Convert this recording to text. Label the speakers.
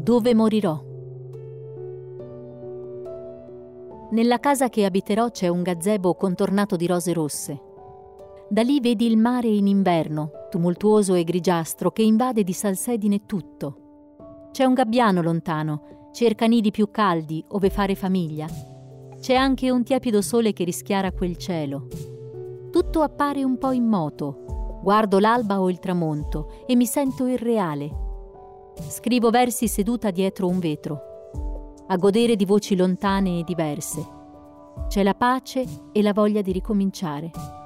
Speaker 1: Dove morirò. Nella casa che abiterò c'è un gazebo contornato di rose rosse. Da lì vedi il mare in inverno, tumultuoso e grigiastro, che invade di salsedine tutto. C'è un gabbiano lontano, cerca nidi più caldi ove fare famiglia. C'è anche un tiepido sole che rischiara quel cielo. Tutto appare un po' immoto. Guardo l'alba o il tramonto e mi sento irreale. Scrivo versi seduta dietro un vetro, a godere di voci lontane e diverse. C'è la pace e la voglia di ricominciare.